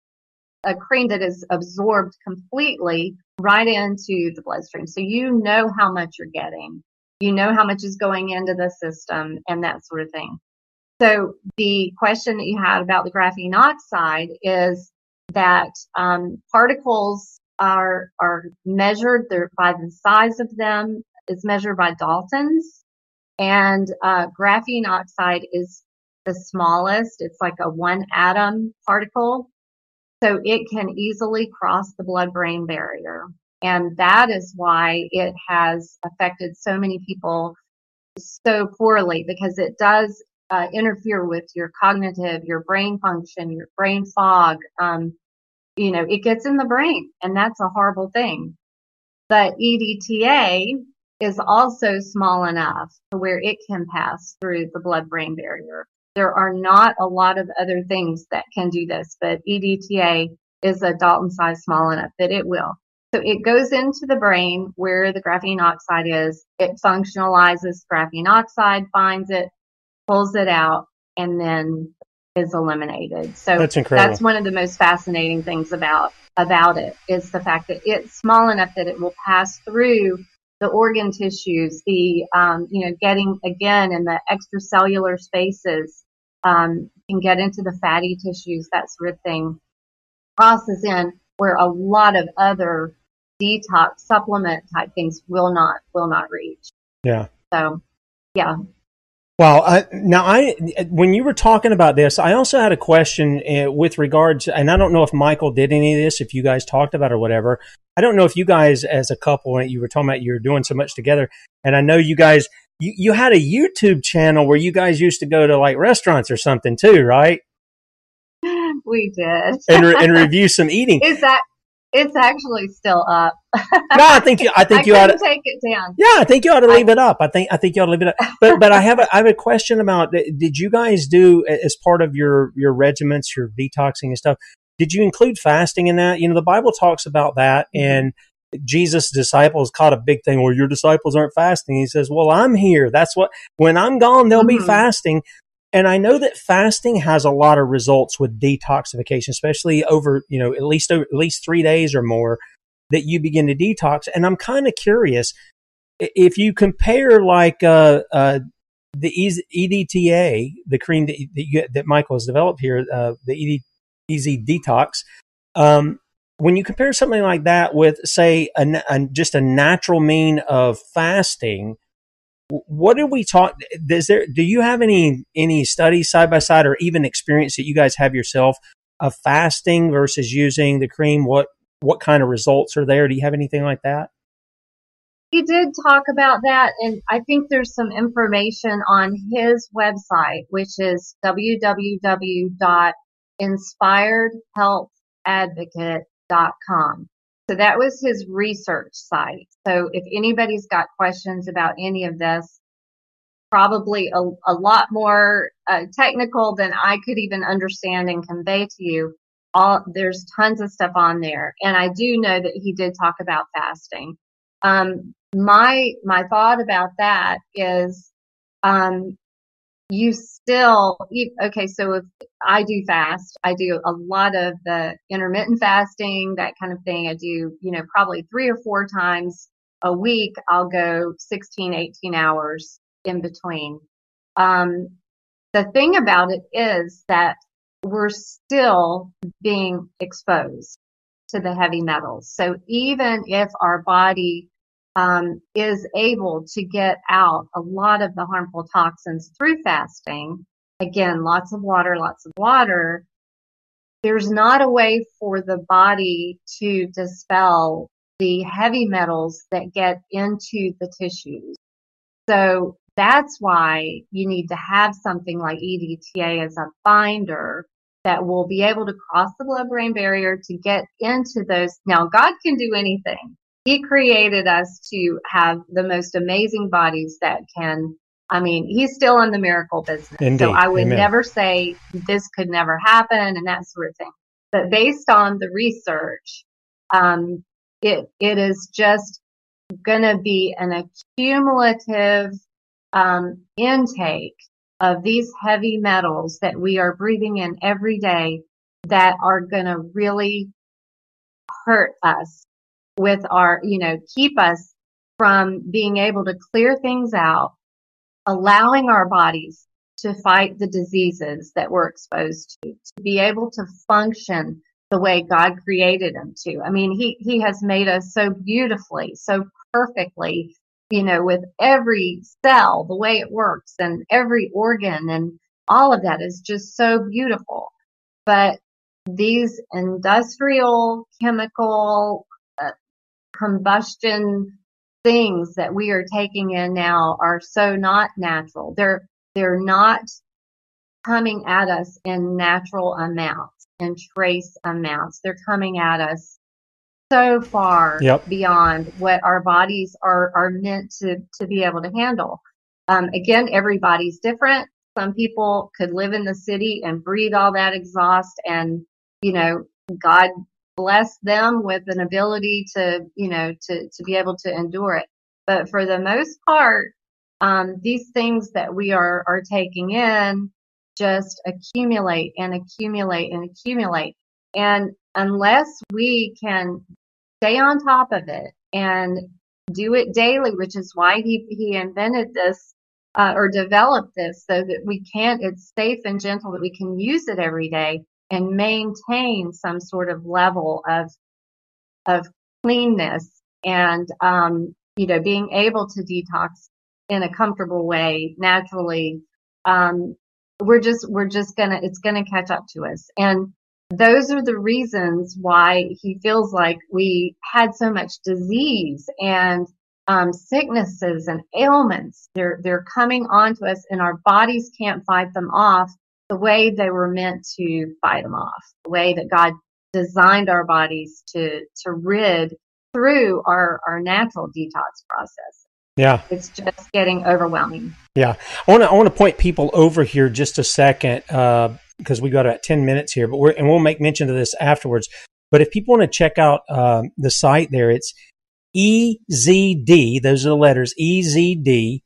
a cream that is absorbed completely right into the bloodstream. So you know how much you're getting. You know how much is going into the system and that sort of thing. So the question that you had about the graphene oxide is that um, particles are are measured by the size of them. It's measured by Daltons, and uh, graphene oxide is the smallest. It's like a one atom particle, so it can easily cross the blood-brain barrier, and that is why it has affected so many people so poorly, because it does uh, interfere with your cognitive, your brain function, your brain fog. Um, you know, it gets in the brain, and that's a horrible thing. But E D T A is also small enough to where it can pass through the blood-brain barrier. There are not a lot of other things that can do this, but E D T A is a Dalton size small enough that it will. So it goes into the brain where the graphene oxide is. It functionalizes graphene oxide, finds it, pulls it out, and then is eliminated. So That's incredible. That's one of the most fascinating things about about it, is the fact that it's small enough that it will pass through the organ tissues, the um, you know, getting again in the extracellular spaces, um, can get into the fatty tissues, that sort of thing. Crosses in where a lot of other detox supplement type things will not will not reach. Yeah. So, yeah. Well, I, now I, when you were talking about this, I also had a question uh, with regards, and I don't know if Michael did any of this, if you guys talked about it or whatever. I don't know if you guys as a couple, you were talking about you were doing so much together, and I know you guys, you, you had a YouTube channel where you guys used to go to like restaurants or something too, right? We did. and, re- and review some eating. Is that? It's actually still up. No, I think you. I think I you ought to take it down. Yeah, I think you ought to leave I, it up. I think I think you ought to leave it up. But but I have a I have a question about. Did you guys do, as part of your your regiments, your detoxing and stuff? Did you include fasting in that? You know, the Bible talks about that, and Jesus' disciples caught a big thing. Well, your disciples aren't fasting. He says, "Well, I'm here. That's what. When I'm gone, they'll mm-hmm. be fasting." And I know that fasting has a lot of results with detoxification, especially over, you know, at least at least three days or more that you begin to detox. And I'm kind of curious, if you compare like uh, uh, the E D T A, the cream that, that, you, that Michael has developed here, uh, the E D, Easy Detox, um, when you compare something like that with, say, a, a, just a natural mean of fasting, what did we talk? Does there? Do you have any any studies side by side, or even experience that you guys have yourself of fasting versus using the cream? What what kind of results are there? Do you have anything like that? He did talk about that, and I think there's some information on his website, which is w w w dot inspired health advocate dot com. So that was his research site. So if anybody's got questions about any of this, probably a, a lot more uh, technical than I could even understand and convey to you. All there's tons of stuff on there, and I do know that he did talk about fasting. Um, my my thought about that is, um, you still okay. So if I do fast, I do a lot of the intermittent fasting, that kind of thing. I do, you know, probably three or four times a week. I'll go sixteen, eighteen hours in between. Um, the thing about it is that we're still being exposed to the heavy metals. So even if our body um, is able to get out a lot of the harmful toxins through fasting, again, lots of water, lots of water, there's not a way for the body to dispel the heavy metals that get into the tissues. So that's why you need to have something like E D T A as a binder that will be able to cross the blood-brain barrier to get into those. Now, God can do anything. He created us to have the most amazing bodies that can, I mean, he's still in the miracle business. Indeed. So I would Amen. never say this could never happen and that sort of thing. But based on the research, um, it it is just going to be an accumulative um, intake of these heavy metals that we are breathing in every day that are going to really hurt us with our, you know, keep us from being able to clear things out, allowing our bodies to fight the diseases that we're exposed to, to be able to function the way God created them to. I mean, he, he has made us so beautifully, so perfectly, you know, with every cell, the way it works and every organ and all of that is just so beautiful. But these industrial chemical uh, combustion things that we are taking in now are so not natural. They're, they're not coming at us in natural amounts and trace amounts. They're coming at us so far Yep. beyond what our bodies are, are meant to, to be able to handle. Um, again, everybody's different. Some people could live in the city and breathe all that exhaust and, you know, God bless them with an ability to, you know, to, to be able to endure it. But for the most part, um, these things that we are, are taking in just accumulate and accumulate and accumulate. And unless we can stay on top of it and do it daily, which is why he, he invented this uh, or developed this so that we can, it's safe and gentle, that we can use it every day and maintain some sort of level of, of cleanness and, um, you know, being able to detox in a comfortable way, naturally. Um, we're just, we're just gonna, it's gonna catch up to us. And those are the reasons why he feels like we had so much disease and um, sicknesses and ailments. They're they're coming onto us, and our bodies can't fight them off the way they were meant to fight them off. The way that God designed our bodies to to rid through our our natural detox process. Yeah. It's just getting overwhelming. Yeah. I want to I want to point people over here just a second. Uh, because we got about ten minutes here, but we're, and we'll make mention of this afterwards. But if people want to check out um, the site there, it's E Z D, those are the letters, E Z D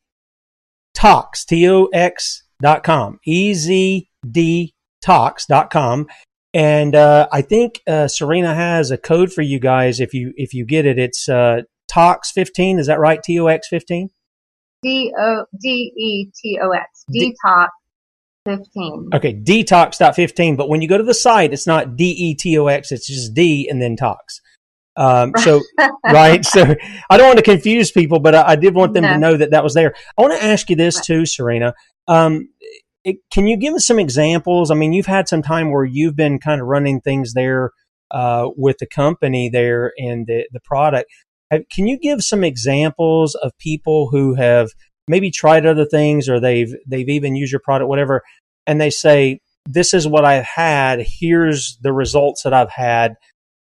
Tox, T O X dot com, E Z D Tox dot com. And uh, I think uh, Serena has a code for you guys if you if you get it. It's uh, Tox fifteen, is that right? T O X fifteen? D O D E T O X, Detox fifteen. Okay, detox dot fifteen, but when you go to the site, it's not D E T O X, it's just D and then tox. Um, so, right, so I don't want to confuse people, but I, I did want them No. to know that that was there. I want to ask you this too, Serena. Um, it, can you give us some examples? I mean, you've had some time where you've been kind of running things there uh, with the company there and the, the product. Have, can you give some examples of people who have maybe tried other things or they've they've even used your product, whatever, and they say, this is what I've had, here's the results that I've had.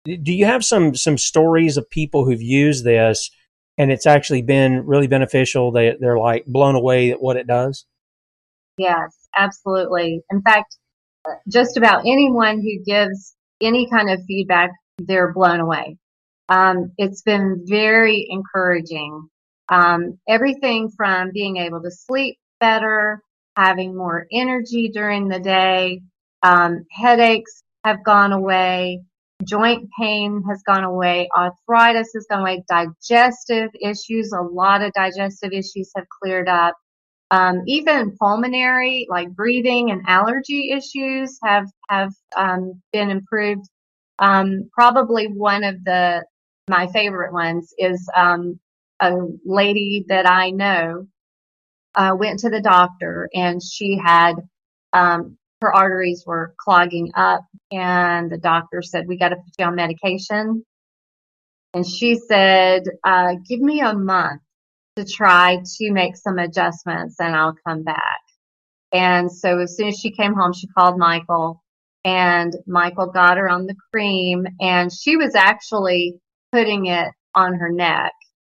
do you have some some stories of people who've used this and it's actually been really beneficial? They they're like blown away at what it does. Yes, absolutely. In fact, just about anyone who gives any kind of feedback, they're blown away. Um, it's been very encouraging. Um, everything from being able to sleep better, having more energy during the day, um, headaches have gone away, joint pain has gone away, arthritis has gone away, digestive issues, a lot of digestive issues have cleared up. Um, even pulmonary, like breathing and allergy issues have, have, um, been improved. Um, probably one of the, my favorite ones is, um, a lady that I know, uh, went to the doctor and she had, um, her arteries were clogging up and the doctor said, we got to put you on medication. And she said, uh, give me a month to try to make some adjustments and I'll come back. And so as soon as she came home, she called Michael and Michael got her on the cream and she was actually putting it on her neck.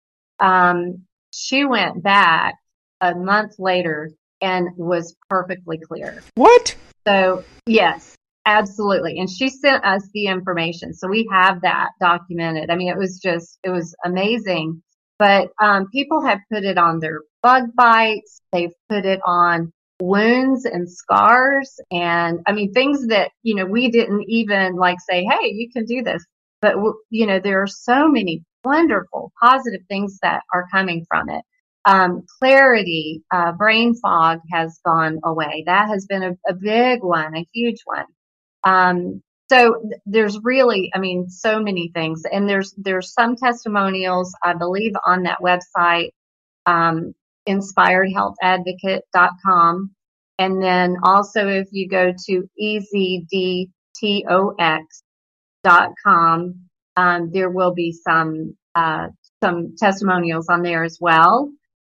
Um, she went back a month later and was perfectly clear. What? So yes, absolutely. And she sent us the information. So we have that documented. I mean, it was just, it was amazing. But um, people have put it on their bug bites. They've put it on wounds and scars. And I mean, things that, you know, we didn't even like say, hey, you can do this. But, you know, there are so many wonderful, positive things that are coming from it. Um, clarity, uh, brain fog has gone away. That has been a, a big one, a huge one. Um, So th- there's really, I mean, so many things, and there's there's some testimonials, I believe, on that website, um, inspired health advocate dot com, and then also if you go to E Z D T O X dot com, um, there will be some uh, some testimonials on there as well.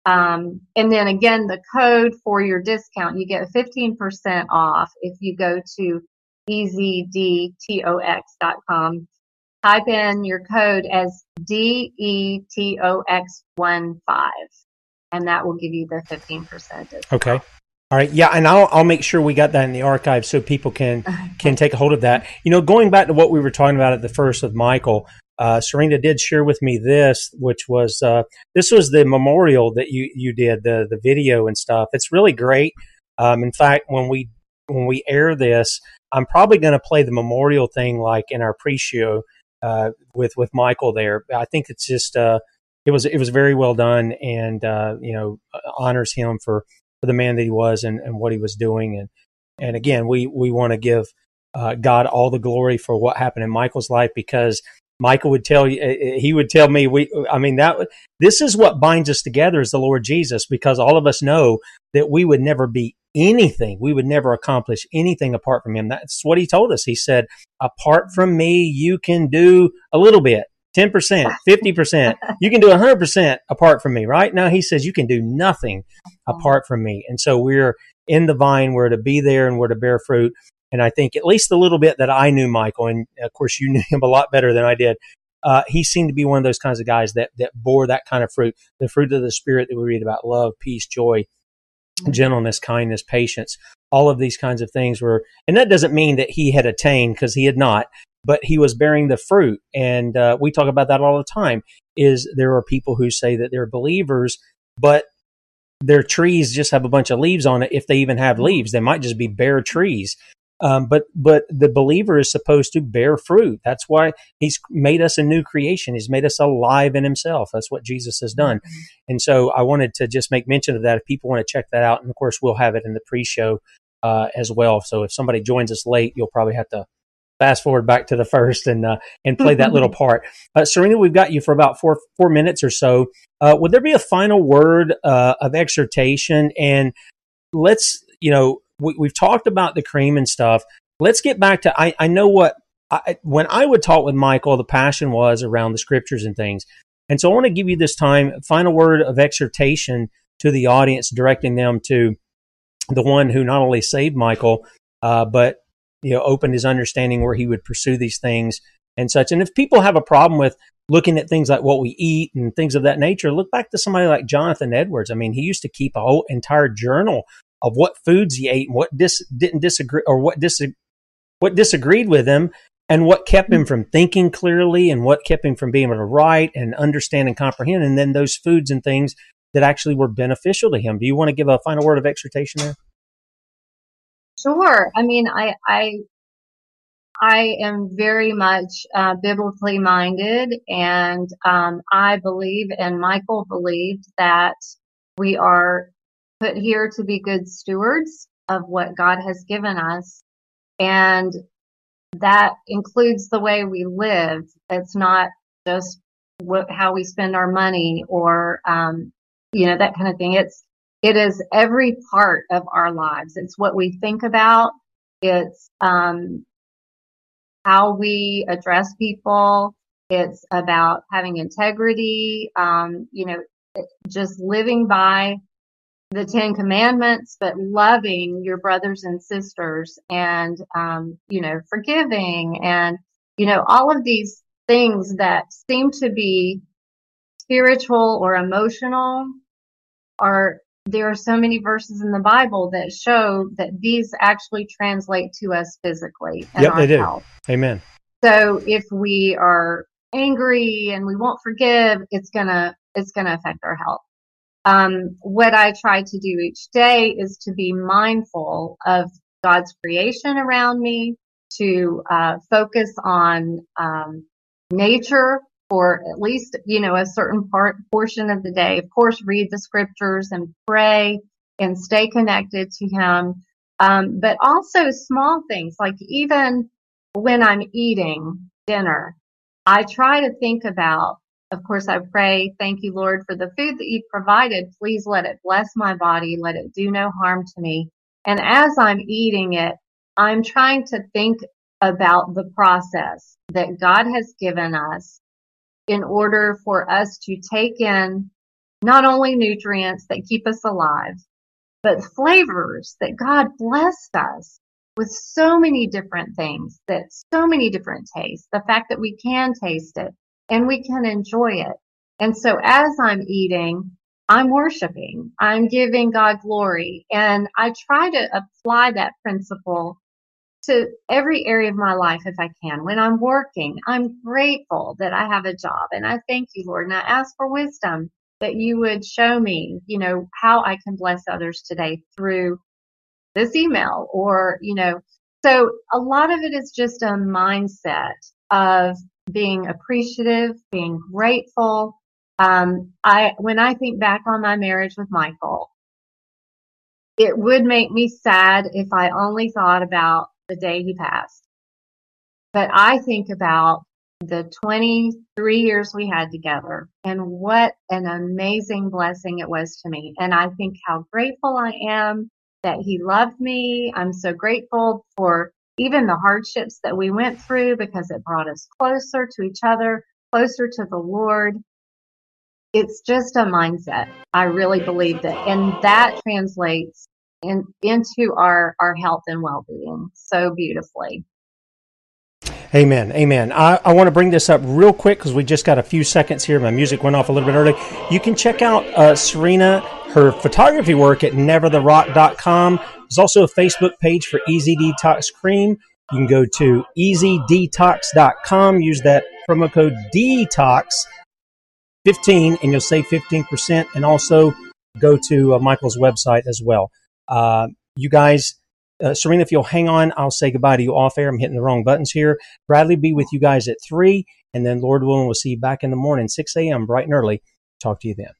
Um, and then again, the code for your discount, you get fifteen percent off if you go to E Z D T O X dot com. Type in your code as D E T O X fifteen, and that will give you the fifteen percent discount. Okay. All right. Yeah, and I'll I'll make sure we got that in the archive so people can can take a hold of that. You know, going back to what we were talking about at the first with Michael, uh, Serena did share with me this, which was uh, this was the memorial that you you did, the the video and stuff. It's really great. Um, in fact, when we when we air this, I'm probably going to play the memorial thing like in our pre-show uh, with with Michael there. I think it's just uh, it was it was very well done, and uh, you know, honors him for, for the man that he was and, and what he was doing. And and again, we we want to give uh, God all the glory for what happened in Michael's life, because Michael would tell you, he would tell me, we, I mean, that this is what binds us together is the Lord Jesus, because all of us know that we would never be anything. We would never accomplish anything apart from him. That's what he told us. He said, apart from me, you can do a little bit, ten percent, fifty percent. You can do one hundred percent apart from me, right? Now he says you can do nothing apart from me. And so we're in the vine, we're to be there and we're to bear fruit. And I think at least the little bit that I knew Michael, and of course you knew him a lot better than I did, uh, he seemed to be one of those kinds of guys that, that bore that kind of fruit, the fruit of the Spirit that we read about: love, peace, joy, gentleness, kindness, patience. All of these kinds of things were, and that doesn't mean that he had attained, because he had not, but he was bearing the fruit. And uh, we talk about that all the time, is there are people who say that they're believers, but their trees just have a bunch of leaves on it. If they even have leaves, they might just be bare trees. Um, but but the believer is supposed to bear fruit. That's why he's made us a new creation. He's made us alive in himself. That's what Jesus has done. Mm-hmm. And so I wanted to just make mention of that if people want to check that out. And of course, we'll have it in the pre-show uh, as well. So if somebody joins us late, you'll probably have to fast forward back to the first and uh, and play that little part. Uh, Serena, we've got you for about four four minutes or so. Uh, would there be a final word uh, of exhortation? And let's, you know, we, we've talked about the cream and stuff. Let's get back to, I, I know what, I, when I would talk with Michael, the passion was around the scriptures and things. And so I want to give you this time, final word of exhortation to the audience, directing them to the one who not only saved Michael, uh, but, you know, opened his understanding where he would pursue these things and such. And if people have a problem with looking at things like what we eat and things of that nature, look back to somebody like Jonathan Edwards. I mean, he used to keep a whole entire journal of what foods he ate and what dis- didn't disagree or what dis- what disagreed with him, and what kept him from thinking clearly and what kept him from being able to write and understand and comprehend. And then those foods and things that actually were beneficial to him. Do you want to give a final word of exhortation there? Sure. I mean, I, I, I am very much uh, biblically minded, and um, I believe, and Michael believed, that we are put here to be good stewards of what God has given us. And that includes the way we live. It's not just what, how we spend our money or, um, you know, that kind of thing. It's, it is every part of our lives. It's what we think about. It's, um, how we address people. It's about having integrity, um, you know, just living by the Ten Commandments, but loving your brothers and sisters, and, um, you know, forgiving, and, you know, all of these things that seem to be spiritual or emotional are, there are so many verses in the Bible that show that these actually translate to us physically and Yep, our they do. health. Amen. So if we are angry and we won't forgive, it's gonna, it's gonna affect our health. Um, what I try to do each day is to be mindful of God's creation around me, to uh, focus on um, nature for at least, you know, a certain part portion of the day. Of course, read the scriptures and pray and stay connected to Him. Um, but also small things, like even when I'm eating dinner, I try to think about, of course, I pray, thank you, Lord, for the food that you've provided. Please let it bless my body. Let it do no harm to me. And as I'm eating it, I'm trying to think about the process that God has given us in order for us to take in not only nutrients that keep us alive, but flavors that God blessed us with so many different things, that so many different tastes, the fact that we can taste it and we can enjoy it. And so as I'm eating, I'm worshiping, I'm giving God glory, and I try to apply that principle to every area of my life if I can. When I'm working, I'm grateful that I have a job, and I thank you, Lord, and I ask for wisdom that you would show me, you know, how I can bless others today through this email, or, you know, so a lot of it is just a mindset of being appreciative, being grateful. Um, I, when I think back on my marriage with Michael, it would make me sad if I only thought about the day he passed. But I think about the twenty-three years we had together and what an amazing blessing it was to me. And I think how grateful I am that he loved me. I'm so grateful for even the hardships that we went through, because it brought us closer to each other, closer to the Lord. It's just a mindset. I really believe that. And that translates in, into our, our health and well-being so beautifully. Amen. Amen. I, I want to bring this up real quick because we just got a few seconds here. My music went off a little bit early. You can check out uh, Serena, her photography work at never the rock dot com. There's also a Facebook page for Easy Detox Cream. You can go to easy detox dot com, use that promo code detox fifteen, and you'll save fifteen percent. And also go to uh, Michael's website as well. Uh, you guys, uh, Serena, if you'll hang on, I'll say goodbye to you off air. I'm hitting the wrong buttons here. Bradley will be with you guys at three, and then Lord willing, we'll see you back in the morning, six a.m., bright and early. Talk to you then.